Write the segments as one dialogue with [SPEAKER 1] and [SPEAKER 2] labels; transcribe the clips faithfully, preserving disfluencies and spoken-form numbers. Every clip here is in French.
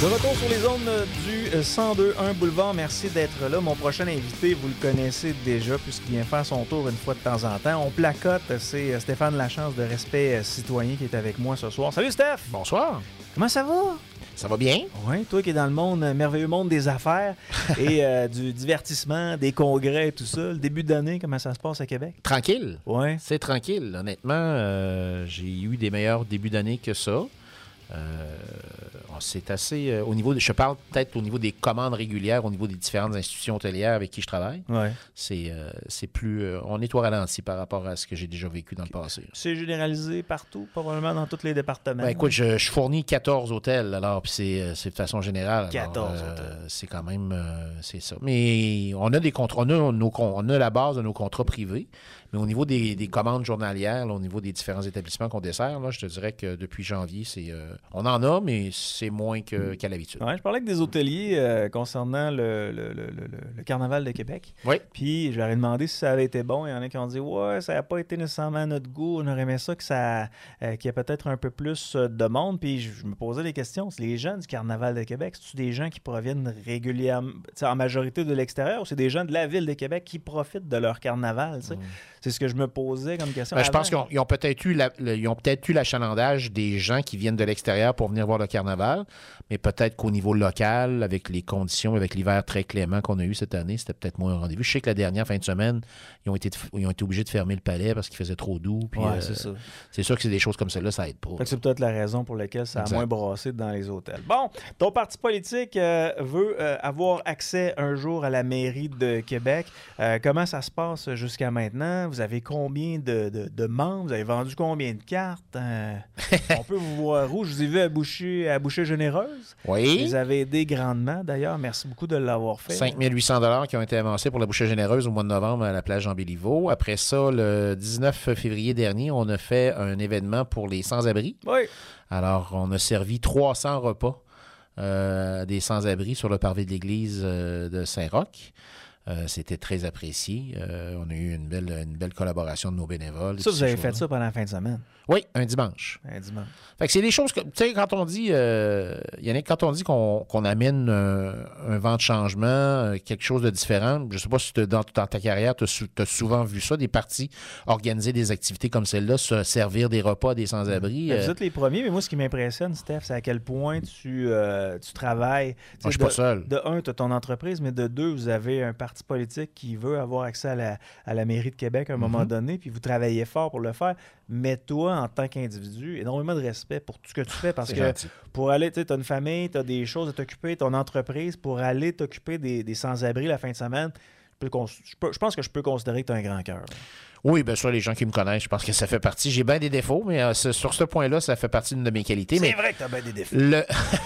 [SPEAKER 1] De retour sur les ondes du cent deux un Boulevard. Merci d'être là. Mon prochain invité, vous le connaissez déjà puisqu'il vient faire son tour une fois de temps en temps. On placote, c'est Stéphane Lachance de Respect Citoyen qui est avec moi ce soir. Salut Steph!
[SPEAKER 2] Bonsoir!
[SPEAKER 1] Comment ça va?
[SPEAKER 2] Ça va bien?
[SPEAKER 1] Oui, toi qui es dans le monde, merveilleux monde des affaires et euh, du divertissement, des congrès et tout ça. Le début d'année, comment ça se passe à Québec?
[SPEAKER 2] Tranquille.
[SPEAKER 1] Oui.
[SPEAKER 2] C'est tranquille. Honnêtement, euh, j'ai eu des meilleurs débuts d'année que ça. Euh, c'est assez... Euh, au niveau de, je parle peut-être au niveau des commandes régulières, au niveau des différentes institutions hôtelières avec qui je travaille.
[SPEAKER 1] Ouais.
[SPEAKER 2] C'est, euh, c'est plus... Euh, on est au ralenti par rapport à ce que j'ai déjà vécu dans le passé.
[SPEAKER 1] C'est généralisé partout, probablement dans tous les départements.
[SPEAKER 2] Ben, écoute, je, je fournis quatorze hôtels, alors, puis c'est, c'est de façon générale.
[SPEAKER 1] quatorze
[SPEAKER 2] alors, euh,
[SPEAKER 1] hôtels.
[SPEAKER 2] C'est quand même... Euh, c'est ça. Mais on a des contrats... On a, nos, on a la base de nos contrats privés, mais au niveau des, des commandes journalières, là, au niveau des différents établissements qu'on dessert, là, je te dirais que depuis janvier, c'est... Euh, on en a, mais c'est moins que, qu'à l'habitude.
[SPEAKER 1] Ouais, je parlais avec des hôteliers euh, concernant le, le, le, le, le Carnaval de Québec.
[SPEAKER 2] Oui.
[SPEAKER 1] Puis je leur ai demandé si ça avait été bon. Il y en a qui ont dit « Ouais, ça n'a pas été nécessairement à notre goût. On aurait aimé ça que ça, euh, qu'il y ait peut-être un peu plus de monde. » Puis je, je me posais des questions. C'est les gens du Carnaval de Québec, c'est-tu des gens qui proviennent régulièrement, en majorité de l'extérieur, ou c'est des gens de la ville de Québec qui profitent de leur carnaval? Mm. C'est ce que je me posais comme question.
[SPEAKER 2] Ben, je pense qu'ils ont, ils ont peut-être eu la, le, ils ont peut-être eu l'achalandage des gens qui viennent de l'extérieur pour venir voir le carnaval, mais peut-être qu'au niveau local, avec les conditions, avec l'hiver très clément qu'on a eu cette année, c'était peut-être moins un rendez-vous. Je sais que la dernière fin de semaine, ils ont été, ils ont été obligés de fermer le palais parce qu'il faisait trop doux. Puis,
[SPEAKER 1] ouais,
[SPEAKER 2] euh,
[SPEAKER 1] c'est ça.
[SPEAKER 2] C'est sûr que c'est des choses comme celle-là, ça aide pas.
[SPEAKER 1] Fait que c'est peut-être la raison pour laquelle ça a
[SPEAKER 2] exact.
[SPEAKER 1] moins brassé dans les hôtels. Bon, ton parti politique euh, veut euh, avoir accès un jour à la mairie de Québec. Euh, comment ça se passe jusqu'à maintenant? Vous avez combien de, de, de membres? Vous avez vendu combien de cartes? Euh, on peut vous voir où? Je vous ai vu à Boucher, à Boucher Généreuse.
[SPEAKER 2] Oui.
[SPEAKER 1] Vous avez aidé grandement, d'ailleurs. Merci beaucoup de l'avoir fait.
[SPEAKER 2] cinq mille huit cents dollars qui ont été avancés pour la Boucher Généreuse au mois de novembre à la plage Jean-Béliveau. Après ça, le dix-neuf février dernier, on a fait un événement pour les sans-abri.
[SPEAKER 1] Oui.
[SPEAKER 2] Alors, on a servi trois cents repas euh, des sans-abri sur le parvis de l'église euh, de Saint-Roch. Euh, c'était très apprécié. Euh, on a eu une belle, une belle collaboration de nos bénévoles.
[SPEAKER 1] Ça, vous avez fait ça pendant la fin de semaine?
[SPEAKER 2] Oui, un dimanche.
[SPEAKER 1] Un dimanche.
[SPEAKER 2] Fait que c'est des choses que, tu sais, quand on dit, euh, Yannick, quand on dit qu'on, qu'on amène un, un vent de changement, quelque chose de différent, je sais pas si dans, dans ta carrière, tu as souvent vu ça, des partis organiser des activités comme celle-là, se servir des repas à des sans-abri.
[SPEAKER 1] Vous
[SPEAKER 2] euh...
[SPEAKER 1] êtes les premiers, mais moi, ce qui m'impressionne, Steph, c'est à quel point tu, euh, tu travailles.
[SPEAKER 2] Moi, je suis pas seul.
[SPEAKER 1] De un, tu as ton entreprise, mais de deux, vous avez un parti politique qui veut avoir accès à la, à la mairie de Québec à un mm-hmm. moment donné, puis vous travaillez fort pour le faire. Mais toi, en tant qu'individu, énormément de respect pour tout ce que tu fais, parce
[SPEAKER 2] c'est
[SPEAKER 1] que
[SPEAKER 2] gentil.
[SPEAKER 1] Pour aller, tu sais, tu as une famille, tu as des choses à t'occuper, ton entreprise, pour aller t'occuper des, des sans-abri la fin de semaine, je, peux, je, peux, je pense que je peux considérer que tu as un grand cœur.
[SPEAKER 2] Oui, bien sûr, les gens qui me connaissent, je pense que ça fait partie. J'ai bien des défauts, mais euh, sur ce point-là, ça fait partie d'une de mes qualités.
[SPEAKER 1] C'est
[SPEAKER 2] mais
[SPEAKER 1] vrai que tu as bien des défauts.
[SPEAKER 2] Le...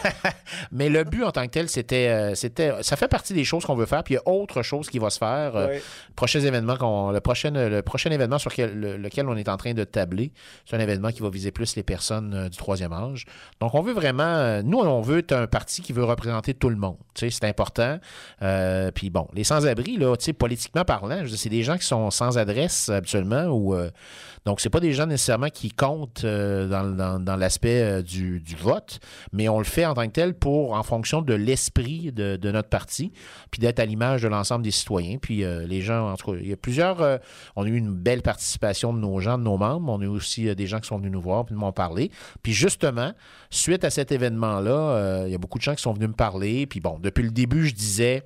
[SPEAKER 2] mais le but en tant que tel, c'était, euh, c'était. Ça fait partie des choses qu'on veut faire, puis il y a autre chose qui va se faire. Euh,
[SPEAKER 1] oui.
[SPEAKER 2] Prochains événements qu'on, le, prochain, le prochain événement sur quel, le, lequel on est en train de tabler, c'est un événement qui va viser plus les personnes euh, du troisième âge. Donc, on veut vraiment. Euh, nous, on veut être un parti qui veut représenter tout le monde. Tu sais, c'est important. Euh, puis bon, les sans-abri, là, tu sais, politiquement parlant, je veux dire, c'est des gens qui sont sans adresse habituellement ou. Euh, donc, c'est pas des gens nécessairement qui comptent euh, dans, dans, dans l'aspect euh, du, du vote, mais on le fait en tant que tel pour, en fonction de l'esprit de, de notre parti, puis d'être à l'image de l'ensemble des citoyens. Puis euh, les gens, en tout cas, il y a plusieurs... Euh, on a eu une belle participation de nos gens, de nos membres. On a eu aussi euh, des gens qui sont venus nous voir puis de m'en parler. Puis justement, suite à cet événement-là, euh, il y a beaucoup de gens qui sont venus me parler. Puis bon, depuis le début, je disais...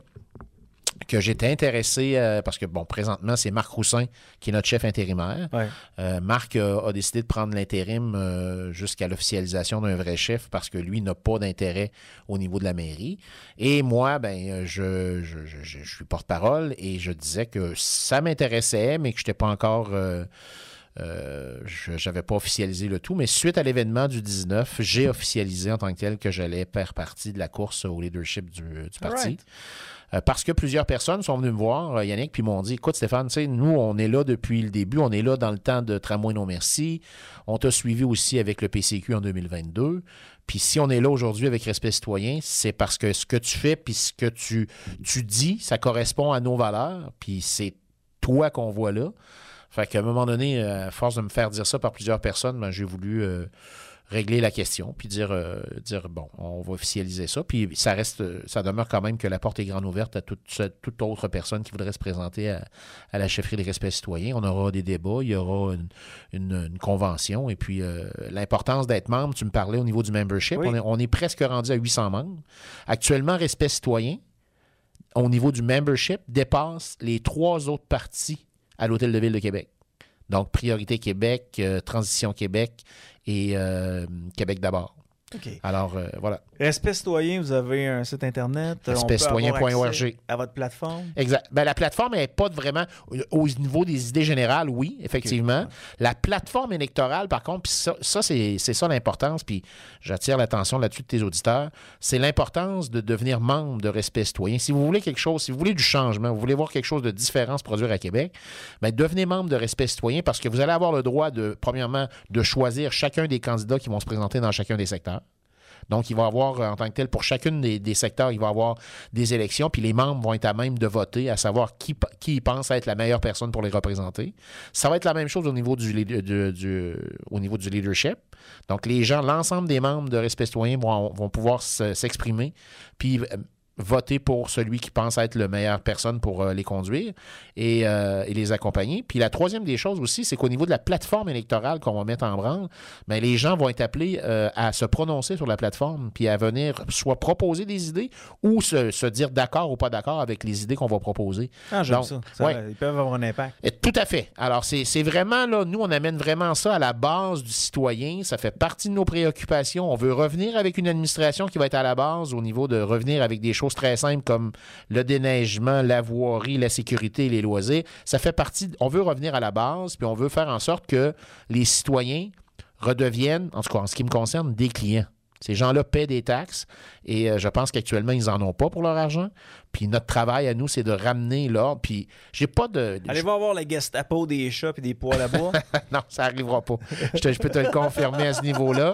[SPEAKER 2] que j'étais intéressé, euh, parce que, bon, présentement, c'est Marc Roussin qui est notre chef intérimaire.
[SPEAKER 1] Ouais.
[SPEAKER 2] Euh, Marc a, a décidé de prendre l'intérim euh, jusqu'à l'officialisation d'un vrai chef parce que lui n'a pas d'intérêt au niveau de la mairie. Et moi, ben, je, je, je, je, je suis porte-parole et je disais que ça m'intéressait, mais que je n'étais pas encore... Euh, Euh, je n'avais pas officialisé le tout, mais suite à l'événement du dix-neuf, j'ai officialisé en tant que tel que j'allais faire partie de la course au leadership du, du parti.
[SPEAKER 1] Right.
[SPEAKER 2] Euh, parce que plusieurs personnes sont venues me voir, Yannick, puis m'ont dit, écoute Stéphane, tu sais, nous, on est là depuis le début, on est là dans le temps de Tramway Non Merci, on t'a suivi aussi avec le P C Q en deux mille vingt-deux, puis si on est là aujourd'hui avec Respect Citoyen, c'est parce que ce que tu fais, puis ce que tu, tu dis, ça correspond à nos valeurs, puis c'est toi qu'on voit là. Fait qu'à un moment donné, à force de me faire dire ça par plusieurs personnes, ben, j'ai voulu euh, régler la question, puis dire, euh, dire bon, on va officialiser ça. Puis ça reste, ça demeure quand même que la porte est grande ouverte à toute, toute autre personne qui voudrait se présenter à, à la chefferie des respects citoyens. On aura des débats, il y aura une, une, une convention. Et puis, euh, l'importance d'être membre, tu me parlais au niveau du membership, oui. on, est, on est presque rendu à huit cents membres. Actuellement, Respect citoyen, au niveau du membership, dépasse les trois autres partis à l'Hôtel de Ville de Québec. Donc, Priorité Québec, euh, Transition Québec et euh, Québec d'abord.
[SPEAKER 1] OK.
[SPEAKER 2] Alors, euh, voilà.
[SPEAKER 1] Respect citoyen, vous avez un site Internet.
[SPEAKER 2] respect citoyen point org.
[SPEAKER 1] À votre plateforme.
[SPEAKER 2] Exact. Ben, la plateforme n'est pas vraiment au niveau des idées générales, oui, effectivement. Okay. La plateforme électorale, par contre, puis ça, ça c'est, c'est ça l'importance, puis j'attire l'attention là-dessus de tes auditeurs, c'est l'importance de devenir membre de Respect citoyen. Si vous voulez quelque chose, si vous voulez du changement, vous voulez voir quelque chose de différent se produire à Québec, ben, devenez membre de Respect citoyen parce que vous allez avoir le droit, de, premièrement, de choisir chacun des candidats qui vont se présenter dans chacun des secteurs. Donc, il va y avoir, en tant que tel, pour chacune des, des secteurs, il va y avoir des élections, puis les membres vont être à même de voter, à savoir qui, qui pense être la meilleure personne pour les représenter. Ça va être la même chose au niveau du, du, du, au niveau du leadership. Donc, les gens, l'ensemble des membres de Respect citoyen vont, vont pouvoir s'exprimer, puis voter pour celui qui pense être la meilleure personne pour euh, les conduire et, euh, et les accompagner. Puis la troisième des choses aussi, c'est qu'au niveau de la plateforme électorale qu'on va mettre en branle, bien, les gens vont être appelés euh, à se prononcer sur la plateforme puis à venir soit proposer des idées ou se, se dire d'accord ou pas d'accord avec les idées qu'on va proposer.
[SPEAKER 1] Ah, j'aime Donc, ça. ça
[SPEAKER 2] ouais.
[SPEAKER 1] va, ils peuvent avoir un impact.
[SPEAKER 2] Et tout à fait. Alors, c'est, c'est vraiment, là, nous, on amène vraiment ça à la base du citoyen. Ça fait partie de nos préoccupations. On veut revenir avec une administration qui va être à la base au niveau de revenir avec des choses très simples comme le déneigement, la voirie, la sécurité et les loisirs. Ça fait partie, on veut revenir à la base, puis on veut faire en sorte que les citoyens redeviennent, en tout cas en ce qui me concerne, des clients. Ces gens-là paient des taxes et euh, je pense qu'actuellement, ils n'en ont pas pour leur argent. Puis notre travail à nous, c'est de ramener l'ordre. Puis j'ai pas de...
[SPEAKER 1] Allez
[SPEAKER 2] je...
[SPEAKER 1] voir la Gestapo des chats et des poêles à bois.
[SPEAKER 2] Non, ça n'arrivera pas. je, te, je peux te le confirmer à ce niveau-là.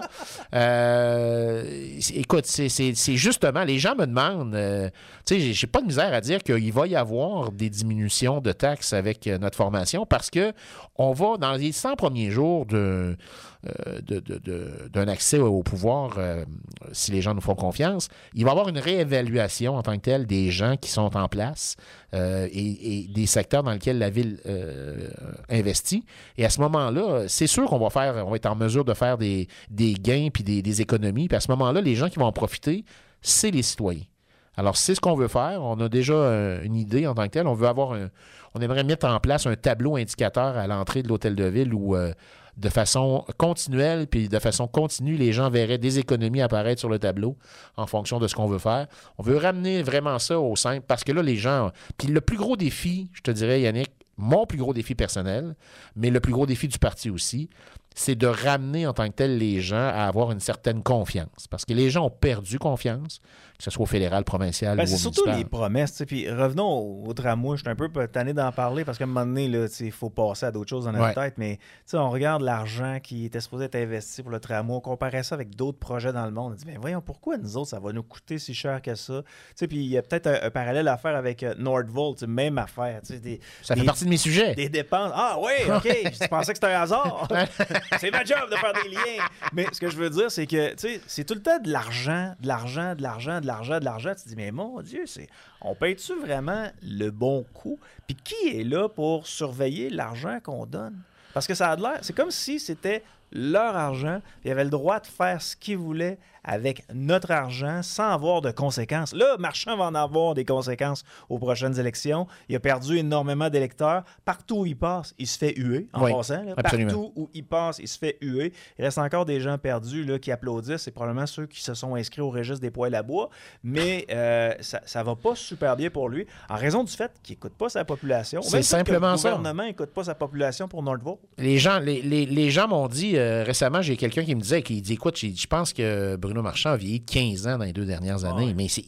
[SPEAKER 2] Euh, écoute, c'est, c'est, c'est justement... Les gens me demandent... Euh, tu sais, j'ai, j'ai pas de misère à dire qu'il va y avoir des diminutions de taxes avec euh, notre formation parce que on va, dans les cent premiers jours de... De, de, de, d'un accès au pouvoir, euh, si les gens nous font confiance, il va y avoir une réévaluation en tant que telle des gens qui sont en place euh, et, et des secteurs dans lesquels la Ville euh, investit. Et à ce moment-là, c'est sûr qu'on va faire, on va être en mesure de faire des, des gains puis des, des économies. Puis à ce moment-là, les gens qui vont en profiter, c'est les citoyens. Alors, c'est ce qu'on veut faire. On a déjà euh, une idée en tant que telle. On veut avoir un, on aimerait mettre en place un tableau indicateur à l'entrée de l'Hôtel de Ville où euh, de façon continuelle, puis de façon continue, les gens verraient des économies apparaître sur le tableau en fonction de ce qu'on veut faire. On veut ramener vraiment ça au simple, parce que là, les gens... Puis le plus gros défi, je te dirais, Yannick, mon plus gros défi personnel, mais le plus gros défi du parti aussi, c'est de ramener en tant que tel les gens à avoir une certaine confiance. Parce que les gens ont perdu confiance, que ce soit au fédéral, provincial
[SPEAKER 1] ben,
[SPEAKER 2] ou au municipal.
[SPEAKER 1] C'est surtout les promesses. Puis revenons au, au tramway. Je suis un peu tanné d'en parler parce qu'à un moment donné, il faut passer à d'autres choses dans notre
[SPEAKER 2] ouais.
[SPEAKER 1] tête. Mais on regarde l'argent qui était supposé être investi pour le tramway. On comparait ça avec d'autres projets dans le monde. On dit, ben voyons, pourquoi nous autres, ça va nous coûter si cher que ça? Puis il y a peut-être un, un parallèle à faire avec euh, Nordvolt. Même affaire. Des,
[SPEAKER 2] ça fait
[SPEAKER 1] des,
[SPEAKER 2] partie de mes sujets.
[SPEAKER 1] Des dépenses. Ah oui, OK. Je pensais que c'était un hasard. C'est ma job de faire des liens. Mais ce que je veux dire, c'est que c'est tout le temps de l'argent, de l'argent, de l'argent, de l'argent, de l'argent. Tu te dis, mais mon Dieu, c'est on paye-tu vraiment le bon coup? Puis qui est là pour surveiller l'argent qu'on donne? Parce que ça a de l'air, c'est comme si c'était leur argent, ils avaient le droit de faire ce qu'ils voulaient avec notre argent sans avoir de conséquences. Là, Marchand va en avoir des conséquences aux prochaines élections. Il a perdu énormément d'électeurs. Partout où il passe, il se fait huer, en
[SPEAKER 2] oui,
[SPEAKER 1] passant. Là. Partout où il passe, il se fait huer. Il reste encore des gens perdus là, qui applaudissent. C'est probablement ceux qui se sont inscrits au registre des poêles à bois. Mais euh, ça ne va pas super bien pour lui, en raison du fait qu'il n'écoute pas sa population.
[SPEAKER 2] C'est simplement ça.
[SPEAKER 1] Le gouvernement n'écoute pas sa population pour Nordvolt.
[SPEAKER 2] Les gens, les, les, les gens m'ont dit, euh, récemment, j'ai quelqu'un qui me disait, qui dit, écoute, je pense que Bruno Marchand a vieilli de quinze ans dans les deux dernières années, ouais. mais c'est, il,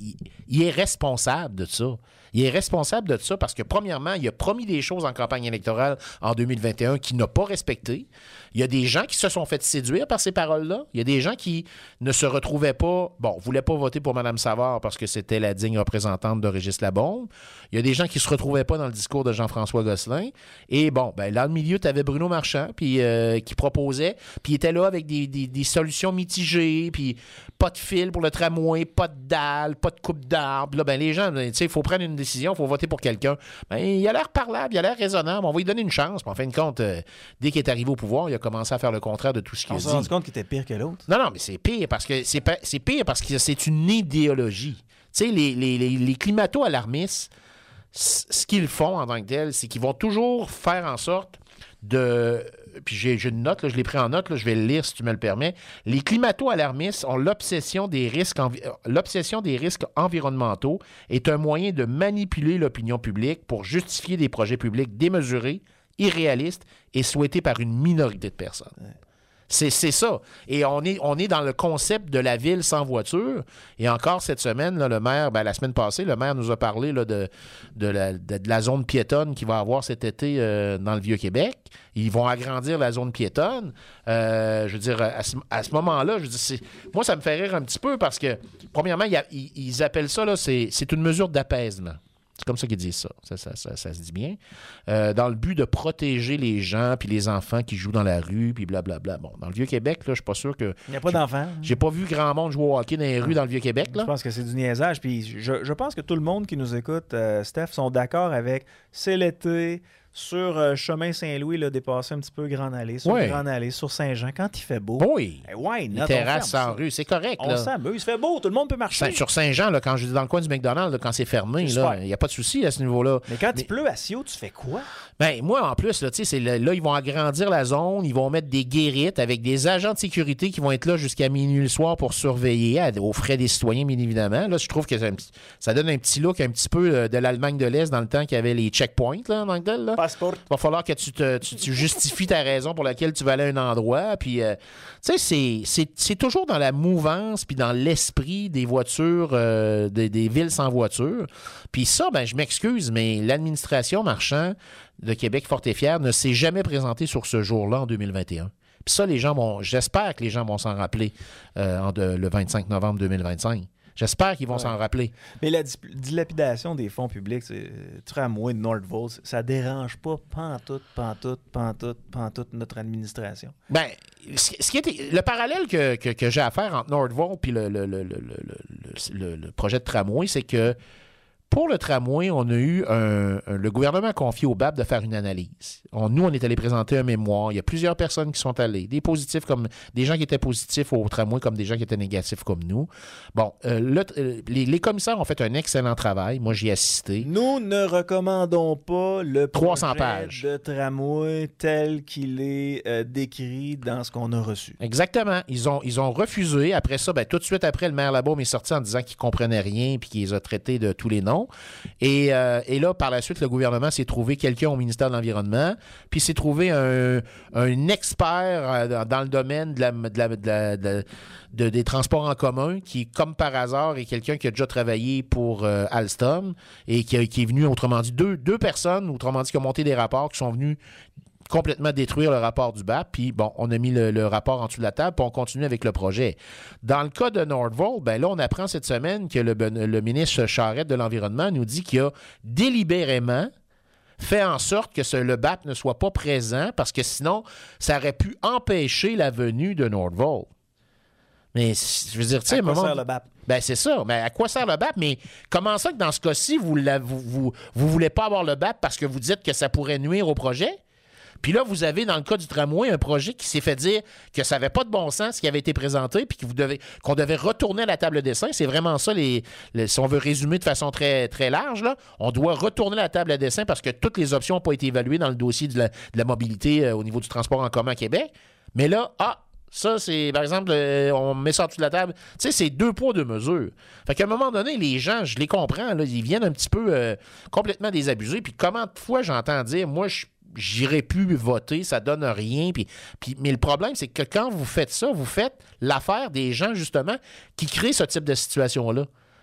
[SPEAKER 2] il est responsable de ça. Il est responsable de ça parce que, premièrement, il a promis des choses en campagne électorale en deux mille vingt et un qu'il n'a pas respectées. Il y a des gens qui se sont fait séduire par ces paroles-là. Il y a des gens qui ne se retrouvaient pas, bon, ne voulaient pas voter pour Mme Savard parce que c'était la digne représentante de Régis Labombe. Il y a des gens qui ne se retrouvaient pas dans le discours de Jean-François Gosselin. Et bon, ben là, au milieu, tu avais Bruno Marchand puis, euh, qui proposait, puis il était là avec des, des, des solutions mitigées, puis pas de fil pour le tramway, pas de dalle, pas de coupe d'arbre. Là, ben les gens, tu sais, il faut prendre une décision, il faut voter pour quelqu'un. Ben, il a l'air parlable, il a l'air raisonnable, on va lui donner une chance. Puis en fin de compte, euh, dès qu'il est arrivé au pouvoir, il a commencé à faire le contraire de tout ce qu'il a dit.
[SPEAKER 1] On s'est rendu compte qu'il était pire que l'autre.
[SPEAKER 2] Non, non, mais c'est pire parce que c'est, pa- c'est pire parce que c'est une idéologie. Tu sais, les, les, les, les climato-alarmistes, c- ce qu'ils font en tant que tel, c'est qu'ils vont toujours faire en sorte de... Puis j'ai, j'ai une note, là, je l'ai pris en note, là, je vais le lire si tu me le permets. Les climato-alarmistes ont l'obsession des risques, envi- l'obsession des risques environnementaux est un moyen de manipuler l'opinion publique pour justifier des projets publics démesurés, irréalistes et souhaités par une minorité de personnes. Ouais. C'est, c'est ça. Et on est, on est dans le concept de la ville sans voiture. Et encore cette semaine, là, le maire, ben, la semaine passée, le maire nous a parlé là, de, de, la, de, de la zone piétonne qu'il va avoir cet été euh, dans le Vieux-Québec. Ils vont agrandir la zone piétonne. Euh, je veux dire, à ce, à ce moment-là, je veux dire, c'est, moi, ça me fait rire un petit peu parce que, premièrement, il y a, ils, ils appellent ça, là, c'est, c'est une mesure d'apaisement. C'est comme ça qu'ils disent ça. Ça, ça, ça, ça se dit bien. Euh, dans le but de protéger les gens puis les enfants qui jouent dans la rue puis blablabla. Bon, dans le Vieux-Québec, là, je suis pas sûr que...
[SPEAKER 1] Il n'y a pas d'enfants.
[SPEAKER 2] J'ai pas vu grand monde jouer au hockey dans les rues dans le Vieux-Québec, là.
[SPEAKER 1] Je pense que c'est du niaisage. Puis je, je pense que tout le monde qui nous écoute, euh, Steph, sont d'accord avec c'est l'été, sur euh, chemin Saint-Louis, là, dépasser un petit peu Grande Allée, sur
[SPEAKER 2] oui.
[SPEAKER 1] Grande Allée, sur Saint-Jean, quand il fait beau.
[SPEAKER 2] Oui.
[SPEAKER 1] Eh, why not?
[SPEAKER 2] Les terrasses en rue, c'est correct.
[SPEAKER 1] On
[SPEAKER 2] là.
[SPEAKER 1] s'amuse, il fait beau, tout le monde peut marcher.
[SPEAKER 2] Saint- sur Saint-Jean, là, quand je dis dans le coin du McDonald's, là, quand c'est fermé, il n'y a pas de souci à ce niveau-là.
[SPEAKER 1] Mais quand
[SPEAKER 2] Mais...
[SPEAKER 1] il pleut à Sio, tu fais quoi?
[SPEAKER 2] Ben, moi, en plus, là, c'est le, là, ils vont agrandir la zone, ils vont mettre des guérites avec des agents de sécurité qui vont être là jusqu'à minuit le soir pour surveiller, à, aux frais des citoyens, bien évidemment. Là, je trouve que ça, ça donne un petit look un petit peu de l'Allemagne de l'Est dans le temps qu'il y avait les checkpoints, là, en tant que tel, là.
[SPEAKER 1] Passeport.
[SPEAKER 2] Il va falloir que tu, te, tu, tu justifies ta raison pour laquelle tu vas aller à un endroit. Puis, euh, tu sais, c'est, c'est, c'est toujours dans la mouvance puis dans l'esprit des voitures, euh, des, des villes sans voiture. Puis ça, ben, je m'excuse, mais l'administration Marchand de Québec Fort et Fier ne s'est jamais présentée sur ce jour-là en deux mille vingt et un. Puis ça, les gens vont, j'espère que les gens vont s'en rappeler euh, en de, le vingt-cinq novembre deux mille vingt-cinq. J'espère qu'ils vont ouais. s'en rappeler.
[SPEAKER 1] Mais la dilapidation des fonds publics, c'est tramway de Northvolt, ça dérange pas pantoute, pantoute, pantoute, pantoute notre administration.
[SPEAKER 2] Bien, ce qui était, le parallèle que, que, que j'ai à faire entre Northvolt et le, le, le, le, le, le, le projet de tramway, c'est que pour le tramway, on a eu un, un, le gouvernement a confié au B A P de faire une analyse. On, nous, on est allé présenter un mémoire. Il y a plusieurs personnes qui sont allées, des positifs comme des gens qui étaient positifs au tramway comme des gens qui étaient négatifs comme nous. Bon, euh, le, euh, les, les commissaires ont fait un excellent travail. Moi, j'y ai assisté.
[SPEAKER 1] Nous ne recommandons pas le
[SPEAKER 2] trois cents
[SPEAKER 1] projet
[SPEAKER 2] pages
[SPEAKER 1] de tramway tel qu'il est euh, décrit dans ce qu'on a reçu.
[SPEAKER 2] Exactement. Ils ont, ils ont refusé. Après ça, ben, tout de suite après, le maire Labaume est sorti en disant qu'il ne comprenait rien puis qu'il les a traités de tous les noms. Et, euh, et là, par la suite, le gouvernement s'est trouvé quelqu'un au ministère de l'Environnement, puis s'est trouvé un, un expert dans le domaine de la, de la, de la, de, de, des transports en commun, qui, comme par hasard, est quelqu'un qui a déjà travaillé pour euh, Alstom et qui, a, qui est venu, autrement dit, deux, deux personnes, autrement dit, qui ont monté des rapports, qui sont venus complètement détruire le rapport du B A P, puis bon, on a mis le, le rapport en dessous de la table, puis on continue avec le projet. Dans le cas de Northvolt, ben là, on apprend cette semaine que le, le ministre Charette de l'Environnement nous dit qu'il a délibérément fait en sorte que ce, le B A P ne soit pas présent, parce que sinon, ça aurait pu empêcher la venue de Northvolt. Mais, je veux dire, tu sais, à
[SPEAKER 1] quoi
[SPEAKER 2] moment...
[SPEAKER 1] sert le B A P?
[SPEAKER 2] Ben, c'est ça. Mais à quoi sert le B A P? Mais comment ça que dans ce cas-ci, vous ne vous, vous, vous voulez pas avoir le B A P parce que vous dites que ça pourrait nuire au projet? Puis là, vous avez, dans le cas du tramway, un projet qui s'est fait dire que ça n'avait pas de bon sens, ce qui avait été présenté, puis que vous devez, qu'on devait retourner à la table dessin. C'est vraiment ça, les, les, si on veut résumer de façon très, très large, là, on doit retourner à la table à dessin parce que toutes les options n'ont pas été évaluées dans le dossier de la, de la mobilité euh, au niveau du transport en commun à Québec. Mais là, ah, ça, c'est, par exemple, euh, on met ça en dessous de la table. Tu sais, c'est deux poids, deux mesures. Fait qu'à un moment donné, les gens, je les comprends, là, ils viennent un petit peu euh, complètement désabusés. Puis comment de fois j'entends dire, moi, je j'irai plus voter, ça donne rien. Puis, puis, mais le problème, c'est que quand vous faites ça, vous faites l'affaire des gens, justement, qui créent ce type de situation-là.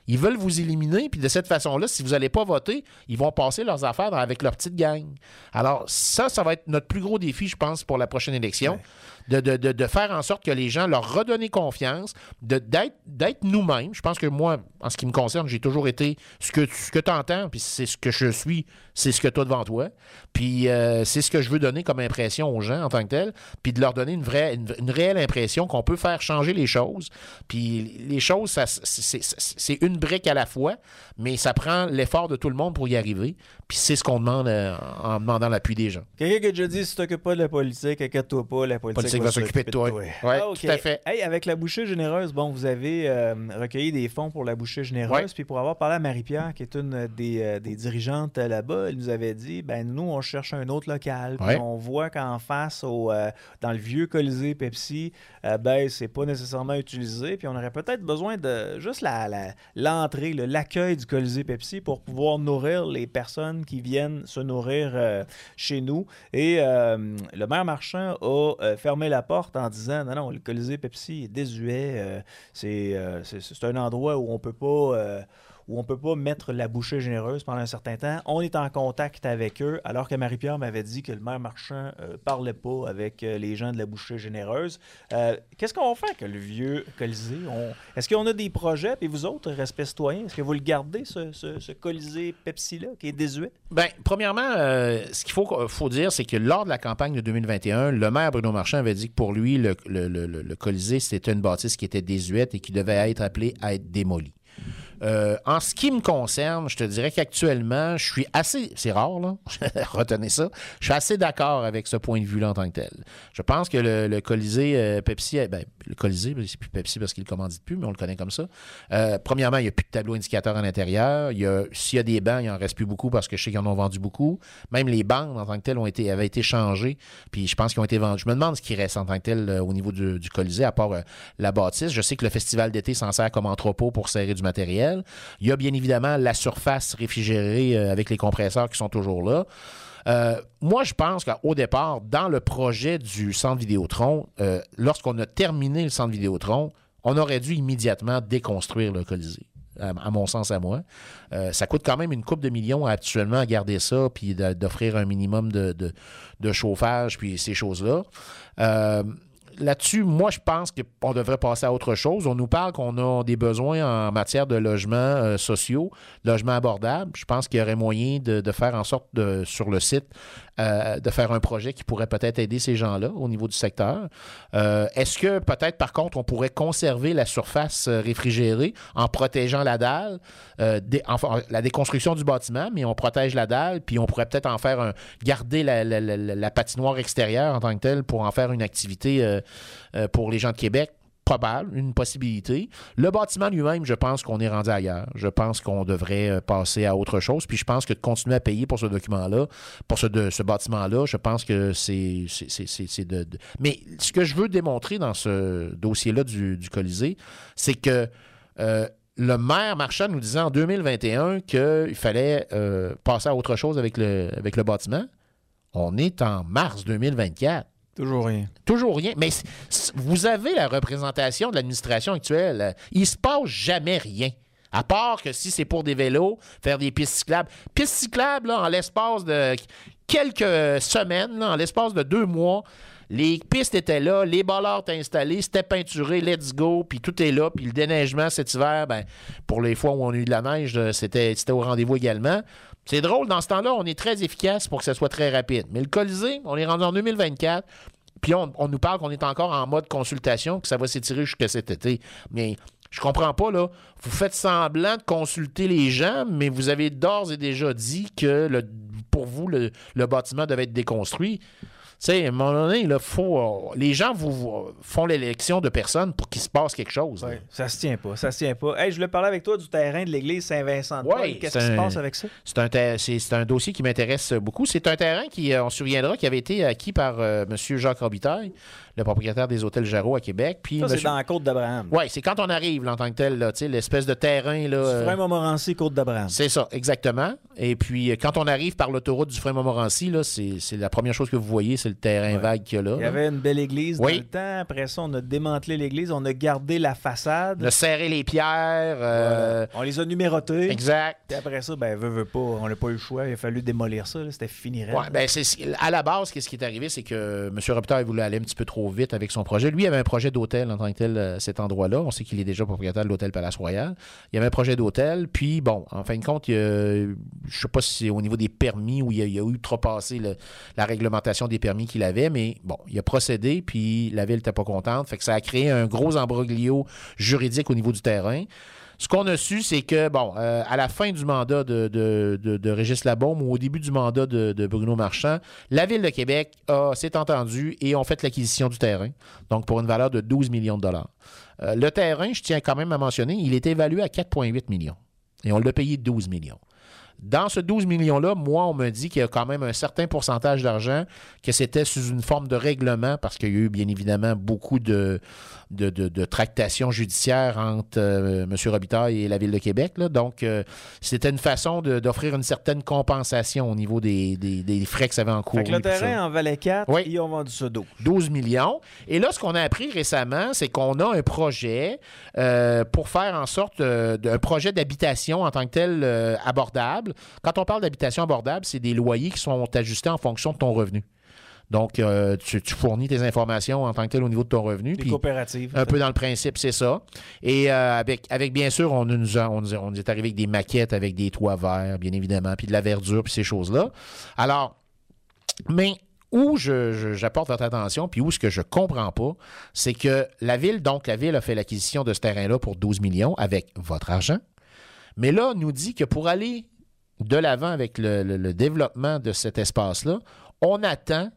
[SPEAKER 2] Ils veulent vous éliminer, puis de cette façon-là, si vous n'allez pas voter, ils vont passer leurs affaires avec leur petite gang. Alors, ça, ça va être notre plus gros défi, je pense, pour la prochaine élection, ouais. de, de, de, de faire en sorte que les gens leur redonnent confiance, de, d'être, d'être nous-mêmes. Je pense que moi, en ce qui me concerne, j'ai toujours été ce que, ce que tu entends, puis c'est ce que je suis, c'est ce que tu as devant toi. Puis euh, c'est ce que je veux donner comme impression aux gens en tant que tel, puis de leur donner une vraie, une, une réelle impression qu'on peut faire changer les choses. Puis les choses, ça, c'est, c'est, c'est une brique à la fois, mais ça prend l'effort de tout le monde pour y arriver. Puis c'est ce qu'on demande euh, en demandant l'appui des gens.
[SPEAKER 1] Quelqu'un qui a déjà dit, si tu t'occupes pas de la politique, inquiète-toi pas, la politique,
[SPEAKER 2] politique va, va s'occuper de toi. Oui,
[SPEAKER 1] ah, okay.
[SPEAKER 2] Tout à fait.
[SPEAKER 1] Hey, avec la bouchée généreuse, bon, vous avez euh, recueilli des fonds pour la bouchée généreuse, ouais. Puis pour avoir parlé à Marie-Pierre, qui est une des, euh, des dirigeantes là-bas, elle nous avait dit, ben nous, on cherche un autre local. Puis ouais. On voit qu'en face, au, euh, dans le vieux Colisée Pepsi, euh, ben c'est pas nécessairement utilisé, puis on aurait peut-être besoin de juste la, la, l'entrée, là, l'accueil du Colisée Pepsi pour pouvoir nourrir les personnes qui viennent se nourrir euh, chez nous. Et euh, le maire Marchand a euh, fermé la porte en disant non, non, le Colisée Pepsi est désuet. Euh, c'est, euh, c'est, c'est un endroit où on peut pas. Euh, où on ne peut pas mettre la bouchée généreuse pendant un certain temps. On est en contact avec eux, alors que Marie-Pierre m'avait dit que le maire Marchand ne euh, parlait pas avec euh, les gens de la bouchée généreuse. Euh, qu'est-ce qu'on va faire avec le vieux Colisée? On... Est-ce qu'on a des projets, puis vous autres, respect citoyen, est-ce que vous le gardez, ce, ce, ce Colisée Pepsi-là, qui est désuet?
[SPEAKER 2] Bien, premièrement, euh, ce qu'il faut, faut dire, c'est que lors de la campagne de deux mille vingt et un, le maire Bruno Marchand avait dit que pour lui, le, le, le, le Colisée, c'était une bâtisse qui était désuète et qui devait être appelée à être démolie. Euh, en ce qui me concerne, je te dirais qu'actuellement, je suis assez... C'est rare, là. Retenez ça. Je suis assez d'accord avec ce point de vue-là en tant que tel. Je pense que le, le Colisée euh, Pepsi... Ben, le Colisée, c'est plus Pepsi parce qu'il ne le commandite plus, mais on le connaît comme ça. Euh, premièrement, il n'y a plus de tableau indicateur à l'intérieur. Il y a, s'il y a des bancs, il n'en reste plus beaucoup parce que je sais qu'ils en ont vendu beaucoup. Même les bancs, en tant que tel, ont été, avaient été changés. Puis je pense qu'ils ont été vendus. Je me demande ce qui reste en tant que tel euh, au niveau du, du Colisée, à part euh, la bâtisse. Je sais que le festival d'été s'en sert comme entrepôt pour serrer du matériel. Il y a bien évidemment la surface réfrigérée euh, avec les compresseurs qui sont toujours là. Euh, moi, je pense qu'au départ, dans le projet du Centre Vidéotron, euh, lorsqu'on a terminé le Centre Vidéotron, on aurait dû immédiatement déconstruire le Colisée. À, à mon sens, à moi. Euh, ça coûte quand même une couple de millions actuellement à garder ça, puis de, d'offrir un minimum de, de, de chauffage, puis ces choses-là. Euh, Là-dessus, moi, je pense qu'on devrait passer à autre chose. On nous parle qu'on a des besoins en matière de logements euh, sociaux, logements abordables. Je pense qu'il y aurait moyen de, de faire en sorte, de, sur le site, euh, de faire un projet qui pourrait peut-être aider ces gens-là au niveau du secteur. Euh, est-ce que peut-être, par contre, on pourrait conserver la surface réfrigérée en protégeant la dalle, euh, dé, enfin, la déconstruction du bâtiment, mais on protège la dalle, puis on pourrait peut-être en faire un, garder la, la, la, la patinoire extérieure en tant que telle pour en faire une activité euh, euh, pour les gens de Québec? Probable, une possibilité. Le bâtiment lui-même, je pense qu'on est rendu ailleurs. Je pense qu'on devrait passer à autre chose. Puis je pense que de continuer à payer pour ce document-là, pour ce, de, ce bâtiment-là, je pense que c'est, c'est, c'est, c'est, c'est de, de... Mais ce que je veux démontrer dans ce dossier-là du, du Colisée, c'est que euh, le maire Marchand nous disait en deux mille vingt et un qu'il fallait euh, passer à autre chose avec le, avec le bâtiment. On est en mars deux mille vingt-quatre.
[SPEAKER 1] Toujours rien.
[SPEAKER 2] Toujours rien. Mais c- c- vous avez la représentation de l'administration actuelle. Il ne se passe jamais rien. À part que si c'est pour des vélos, faire des pistes cyclables. Pistes cyclables, là, en l'espace de quelques semaines, là, en l'espace de deux mois, les pistes étaient là, les bollards étaient installés, c'était peinturé, let's go, puis tout est là. Puis le déneigement cet hiver, ben, pour les fois où on a eu de la neige, c'était, c'était au rendez-vous également. C'est drôle, dans ce temps-là, on est très efficace pour que ce soit très rapide. Mais le Colisée, on est rendu en deux mille vingt-quatre, puis on, on nous parle qu'on est encore en mode consultation, que ça va s'étirer jusqu'à cet été. Mais je comprends pas, là. Vous faites semblant de consulter les gens, mais vous avez d'ores et déjà dit que le, pour vous, le, le bâtiment devait être déconstruit. Tu sais, à un moment donné, là, faut, euh, les gens vous, vous font l'élection de personnes pour qu'il se passe quelque chose.
[SPEAKER 1] Ouais, ça se tient pas, ça se tient pas. Hey, je voulais parler avec toi du terrain de l'église Saint-Vincent-de-Paul.
[SPEAKER 2] Ouais,
[SPEAKER 1] Qu'est-ce qui
[SPEAKER 2] un,
[SPEAKER 1] se passe avec ça?
[SPEAKER 2] C'est un, ter- c'est, c'est un dossier qui m'intéresse beaucoup. C'est un terrain qui, on se souviendra, qui avait été acquis par euh, M. Jacques Robitaille, le propriétaire des hôtels Jarreau à Québec. Puis
[SPEAKER 1] ça,
[SPEAKER 2] monsieur...
[SPEAKER 1] c'est dans la Côte d'Abraham.
[SPEAKER 2] Oui, c'est quand on arrive là, en tant que tel, là, l'espèce de terrain. Là,
[SPEAKER 1] du Frein-Montmorency, Côte d'Abraham.
[SPEAKER 2] C'est ça, exactement. Et puis, quand on arrive par l'autoroute du Frein-Montmorency, là, c'est, c'est la première chose que vous voyez, c'est c'est le terrain ouais. vague qu'il y a là.
[SPEAKER 1] Il y avait une belle église
[SPEAKER 2] oui.
[SPEAKER 1] dans le temps. Après ça, on a démantelé l'église. On a gardé la façade.
[SPEAKER 2] On a serré les pierres. Euh...
[SPEAKER 1] On les a numérotées.
[SPEAKER 2] Exact.
[SPEAKER 1] Et après ça, ben, veut, veut pas, on n'a pas eu le choix. Il a fallu démolir ça. Là. C'était fini.
[SPEAKER 2] Ouais, ben, c'est, à la base, ce qui est arrivé, c'est que M. Robitaille voulait aller un petit peu trop vite avec son projet. Lui, il avait un projet d'hôtel en tant que tel, euh, cet endroit-là. On sait qu'il est déjà propriétaire de l'hôtel Palace Royal. Il y avait un projet d'hôtel. Puis, bon, en fin de compte, il y a, je ne sais pas si c'est au niveau des permis où il y a, il y a outrepassé le, la réglementation des permis qu'il avait, mais bon, il a procédé, puis la ville n'était pas contente. Fait que ça a créé un gros embroglio juridique au niveau du terrain. Ce qu'on a su, c'est que, bon, euh, à la fin du mandat de, de, de, de Régis Labaume ou au début du mandat de, de Bruno Marchand, la Ville de Québec a, s'est entendue et ont fait l'acquisition du terrain, donc pour une valeur de douze millions de dollars. Euh, le terrain, je tiens quand même à mentionner, il est évalué à quatre virgule huit millions et on l'a payé douze millions. Dans ce douze millions-là, moi, on me dit qu'il y a quand même un certain pourcentage d'argent, que c'était sous une forme de règlement, parce qu'il y a eu, bien évidemment, beaucoup de, de, de, de tractations judiciaires entre euh, M. Robitaille et la Ville de Québec. Là. Donc, euh, c'était une façon de, d'offrir une certaine compensation au niveau des, des, des frais que ça avait en cours.
[SPEAKER 1] Fait que le terrain en valait quatre, oui. Ils ont vendu ça douze.
[SPEAKER 2] douze millions. Et là, ce qu'on a appris récemment, c'est qu'on a un projet euh, pour faire en sorte euh, d'un projet d'habitation en tant que tel euh, abordable. Quand on parle d'habitation abordable, c'est des loyers qui sont ajustés en fonction de ton revenu. Donc, euh, tu, tu fournis tes informations en tant que tel au niveau de ton revenu.
[SPEAKER 1] Des coopératives.
[SPEAKER 2] Un peu dans le principe, c'est ça. Et euh, avec, avec, bien sûr, on nous, a, on, nous a, on nous est arrivé avec des maquettes, avec des toits verts, bien évidemment, puis de la verdure, puis ces choses-là. Alors, mais où je, je, j'apporte votre attention, puis où ce que je comprends pas, c'est que la Ville, donc la Ville a fait l'acquisition de ce terrain-là pour douze millions avec votre argent. Mais là, on nous dit que pour aller de l'avant avec le, le, le développement de cet espace-là, on attend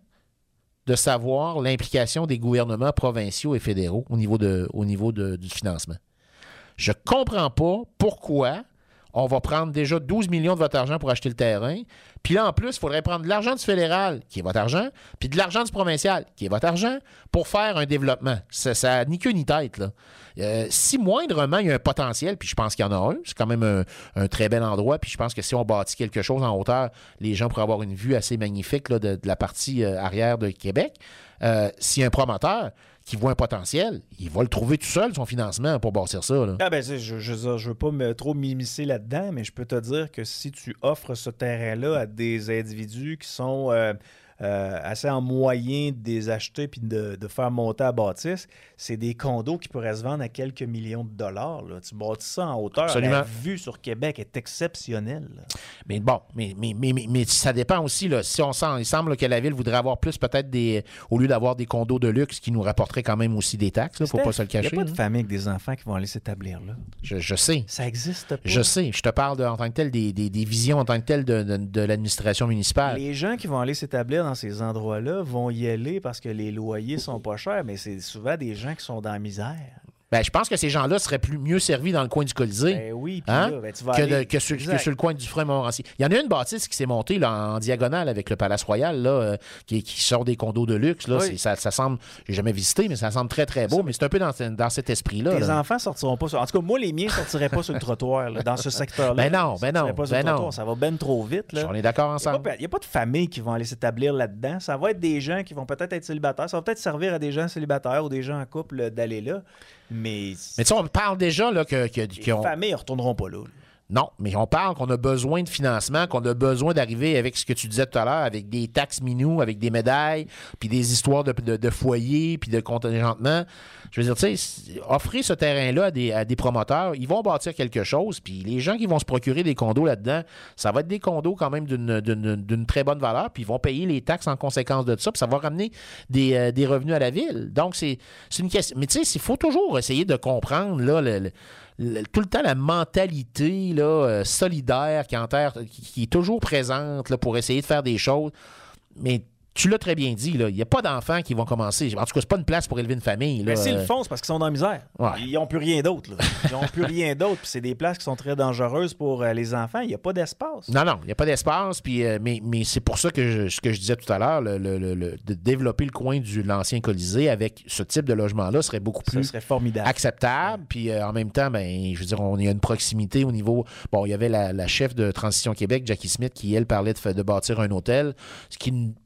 [SPEAKER 2] de savoir l'implication des gouvernements provinciaux et fédéraux au niveau, de, au niveau de, du financement. Je ne comprends pas pourquoi on va prendre déjà douze millions de votre argent pour acheter le terrain, puis là, en plus, il faudrait prendre de l'argent du fédéral, qui est votre argent, puis de l'argent du provincial, qui est votre argent, pour faire un développement. Ça n'a ni queue ni tête, là. Euh, si moindrement, il y a un potentiel, puis je pense qu'il y en a un, c'est quand même un, un très bel endroit, puis je pense que si on bâtit quelque chose en hauteur, les gens pourraient avoir une vue assez magnifique là, de, de la partie euh, arrière de Québec. Euh, s'il y a un promoteur qui voit un potentiel, il va le trouver tout seul, son financement, pour bâtir ça. Là.
[SPEAKER 1] Ah ben, je ne je, je veux pas me, trop m'immiscer là-dedans, mais je peux te dire que si tu offres ce terrain-là à des individus qui sont euh, euh, assez en moyen de les acheter puis de, de faire monter à bâtisse, c'est des condos qui pourraient se vendre à quelques millions de dollars. Là. Tu bâtis ça en hauteur.
[SPEAKER 2] Absolument.
[SPEAKER 1] La vue sur Québec est exceptionnelle. Là.
[SPEAKER 2] Mais bon, mais, mais, mais, mais, mais ça dépend aussi. Là, si on sent, il semble que la Ville voudrait avoir plus, peut-être, des au lieu d'avoir des condos de luxe qui nous rapporteraient quand même aussi des taxes. Il ne faut pas se le cacher.
[SPEAKER 1] Il n'y a pas de
[SPEAKER 2] hein.
[SPEAKER 1] famille avec des enfants qui vont aller s'établir là.
[SPEAKER 2] Je, je sais.
[SPEAKER 1] Ça existe pas.
[SPEAKER 2] Je sais. Je te parle de, en tant que tel des, des, des visions en tant que tel de, de, de l'administration municipale.
[SPEAKER 1] Les gens qui vont aller s'établir dans ces endroits-là vont y aller parce que les loyers sont pas chers, mais c'est souvent des gens qui sont dans la misère.
[SPEAKER 2] Ben, je pense que ces gens-là seraient plus, mieux servis dans le coin du Colisée
[SPEAKER 1] ben oui,
[SPEAKER 2] hein,
[SPEAKER 1] là, ben tu vas
[SPEAKER 2] que,
[SPEAKER 1] aller...
[SPEAKER 2] de, que, sur, que sur le coin du frein Montmorency. Il y en a une bâtisse qui s'est montée là, en diagonale avec le Palace Royal, là, euh, qui, qui sort des condos de luxe. Là, oui. c'est, ça, ça semble, j'ai jamais visité, mais ça semble très, très beau. Ça, mais c'est un peu dans, dans cet esprit-là.
[SPEAKER 1] Tes
[SPEAKER 2] là.
[SPEAKER 1] enfants sortiront pas sur... En tout cas, moi, les miens ne sortiraient pas sur le trottoir, là, dans ce secteur-là.
[SPEAKER 2] Ben non, ben non.
[SPEAKER 1] Pas sur
[SPEAKER 2] ben
[SPEAKER 1] le trottoir.
[SPEAKER 2] non.
[SPEAKER 1] Ça va ben trop vite. Là.
[SPEAKER 2] On est d'accord ensemble.
[SPEAKER 1] Il n'y a, a pas de famille qui vont aller s'établir là-dedans. Ça va être des gens qui vont peut-être être célibataires. Ça va peut-être servir à des gens célibataires ou des gens en couple d'aller là. Mais,
[SPEAKER 2] mais tu sais, on parle déjà là, que, que,
[SPEAKER 1] les
[SPEAKER 2] que on...
[SPEAKER 1] familles ne retourneront pas là, là.
[SPEAKER 2] Non, mais on parle qu'on a besoin de financement, qu'on a besoin d'arriver avec ce que tu disais tout à l'heure, avec des taxes minous, avec des médailles, puis des histoires de, de, de foyers, puis de contingentement. Je veux dire, tu sais, offrir ce terrain-là à des, à des promoteurs, ils vont bâtir quelque chose, puis les gens qui vont se procurer des condos là-dedans, ça va être des condos quand même d'une, d'une, d'une très bonne valeur, puis ils vont payer les taxes en conséquence de ça, puis ça va ramener des, euh, des revenus à la ville. Donc, c'est, c'est une question. Mais tu sais, il faut toujours essayer de comprendre, là, le, le Le, tout le temps la mentalité là, euh, solidaire qui, enterre, qui, qui est toujours présente là, pour essayer de faire des choses. Mais tu l'as très bien dit, il n'y a pas d'enfants qui vont commencer. En tout cas, c'est pas une place pour élever une famille. Là.
[SPEAKER 1] Mais s'ils le font, c'est parce qu'ils sont dans la misère.
[SPEAKER 2] Ouais.
[SPEAKER 1] Ils n'ont plus rien d'autre. Là. Ils n'ont plus rien d'autre. Puis c'est des places qui sont très dangereuses pour euh, les enfants. Il n'y a pas d'espace.
[SPEAKER 2] Non, non, il n'y a pas d'espace. Puis, euh, mais, mais c'est pour ça que je, ce que je disais tout à l'heure, le, le, le, le, de développer le coin de l'ancien Colisée avec ce type de logement-là serait beaucoup plus
[SPEAKER 1] ça serait formidable.
[SPEAKER 2] acceptable. Puis euh, en même temps, ben, je veux dire, on y a une proximité au niveau... Bon, il y avait la, la chef de Transition Québec, Jackie Smith, qui, elle, parlait de, de bâtir un hôtel, ce qui n'est pas nécessairement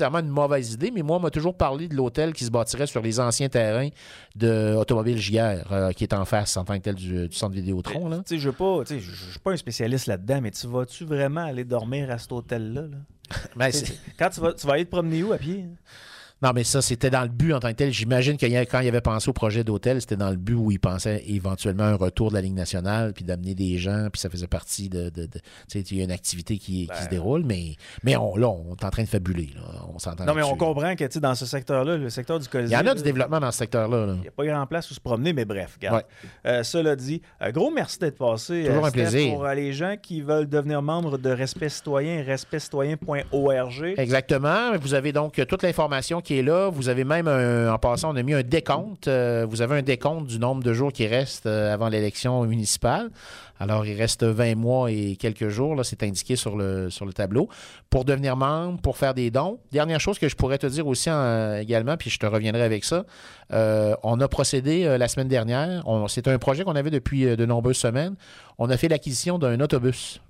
[SPEAKER 2] nécessairement une mauvaise idée, mais moi, on m'a toujours parlé de l'hôtel qui se bâtirait sur les anciens terrains de Automobile J R, euh, qui est en face en tant que tel du, du centre Vidéotron.
[SPEAKER 1] Tu sais, je ne suis pas un spécialiste là-dedans, mais tu vas-tu vraiment aller dormir à cet hôtel-là? Là?
[SPEAKER 2] Ben,
[SPEAKER 1] quand tu vas, tu vas aller te promener où à pied?
[SPEAKER 2] Non, mais ça, c'était dans le but en tant que tel. J'imagine que quand il avait pensé au projet d'hôtel, c'était dans le but où il pensait éventuellement un retour de la Ligue nationale, puis d'amener des gens, puis ça faisait partie de... de, de tu sais, il y a une activité qui, ben... qui se déroule, mais, mais on, là, on est en train de fabuler. Là. On s'entend
[SPEAKER 1] non, mais
[SPEAKER 2] là-dessus.
[SPEAKER 1] On comprend que dans ce secteur-là, le secteur du Colisée...
[SPEAKER 2] Il y en a
[SPEAKER 1] là,
[SPEAKER 2] du développement dans ce secteur-là. Là.
[SPEAKER 1] Il n'y a pas grand place où se promener, mais bref, regarde. Ouais. Euh, cela dit, un gros merci d'être passé.
[SPEAKER 2] Toujours
[SPEAKER 1] euh,
[SPEAKER 2] un plaisir.
[SPEAKER 1] Pour euh, les gens qui veulent devenir membres de Respect Citoyen, respect citoyen point org.
[SPEAKER 2] Exactement. Vous avez donc toute l'information qui est là. Vous avez même, un, en passant, on a mis un décompte. Euh, vous avez un décompte du nombre de jours qui restent euh, avant l'élection municipale. Alors, il reste vingt mois et quelques jours. Là, c'est indiqué sur le, sur le tableau. Pour devenir membre, pour faire des dons. Dernière chose que je pourrais te dire aussi en, également, puis je te reviendrai avec ça. Euh, on a procédé euh, la semaine dernière. On, c'est un projet qu'on avait depuis euh, de nombreuses semaines. On a fait l'acquisition d'un autobus.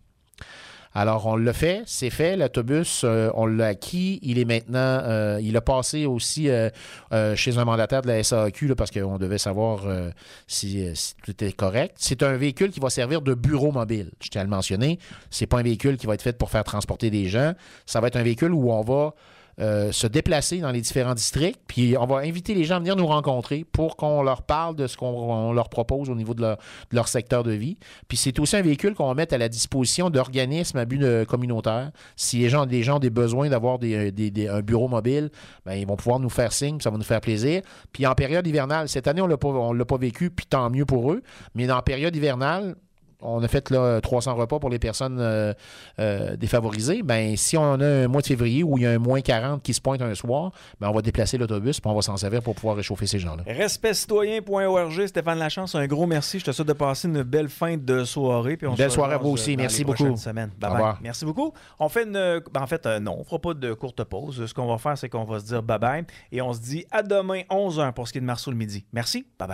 [SPEAKER 2] Alors, on l'a fait, c'est fait. L'autobus, euh, on l'a acquis. Il est maintenant, euh, il a passé aussi euh, euh, chez un mandataire de la S A A Q là, parce qu'on devait savoir euh, si, si tout était correct. C'est un véhicule qui va servir de bureau mobile. Je tiens à le mentionner. C'est pas un véhicule qui va être fait pour faire transporter des gens. Ça va être un véhicule où on va Euh, se déplacer dans les différents districts, puis on va inviter les gens à venir nous rencontrer pour qu'on leur parle de ce qu'on leur propose au niveau de leur, de leur secteur de vie. Puis c'est aussi un véhicule qu'on va mettre à la disposition d'organismes à but de, communautaire. Si les gens, les gens ont des besoins d'avoir des, des, des, un bureau mobile, bien, ils vont pouvoir nous faire signe, puis ça va nous faire plaisir. Puis en période hivernale, cette année, on ne l'a pas vécu, puis tant mieux pour eux, mais en période hivernale, on a fait là, trois cents repas pour les personnes euh, euh, défavorisées. Ben, si on a un mois de février où il y a un moins quarante qui se pointe un soir, ben, on va déplacer l'autobus et on va s'en servir pour pouvoir réchauffer ces gens-là.
[SPEAKER 1] respect citoyen point org, Stéphane Lachance, un gros merci. Je te souhaite de passer une belle fin de soirée. Puis on
[SPEAKER 2] belle soirée à vous aussi. Merci beaucoup.
[SPEAKER 1] Bye bye. Merci beaucoup. On fait une... Ben, en fait, euh, non, on ne fera pas de courte pause. Ce qu'on va faire, c'est qu'on va se dire bye-bye et on se dit à demain onze heures pour ce qui est de Marceau le midi. Merci. Bye-bye.